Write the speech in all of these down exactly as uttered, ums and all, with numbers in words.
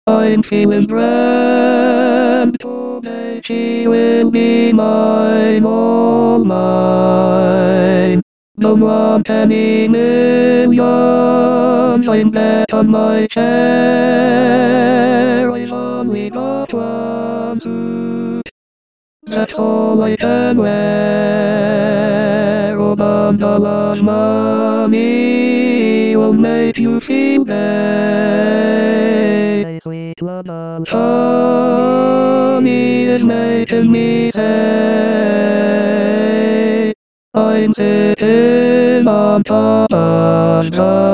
I'm feeling grand, today she will be mine, all mine. Don't want any millions, I'm bet on my chair, I've only got one suit, that's all I can wear. Oh, bundle of money will make you feel gay. Sweet London honey is making me say, I'm sitting on top of the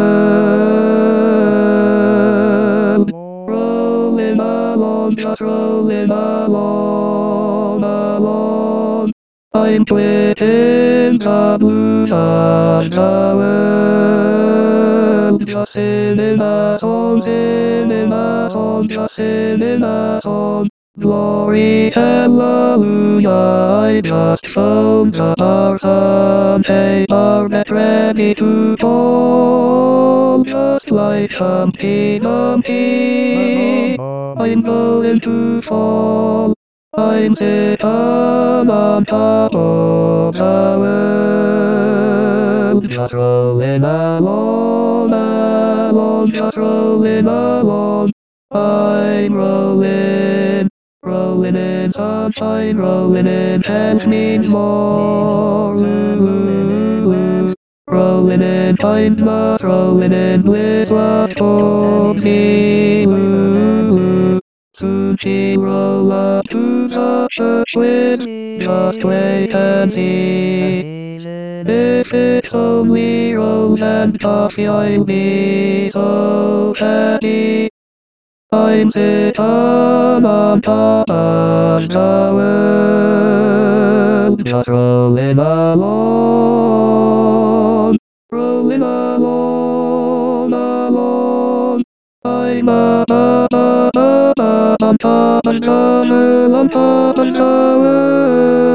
world, rolling along, just rolling along, along. I'm quitting the blues of the world, just singing a song, singing a song, just singing a song. Glory, hallelujah, I just phoned up our Sunday bar, get ready to call, just like Humpty Dumpty, I'm going to fall. I'm sitting on top of the world, just rolling along, along, just rolling along. I'm rolling, rolling in sunshine, rolling in pants means more. Rolling in kindness, rolling in bliss, what told me. Soon she roll up to the church with me, just wait and see. If it's only rose and coffee, I'll be so happy. I'm sitting on top of the world, just rolling along, rolling along, along. I'm up, up, up, up, up, on top of the world, on top of the world.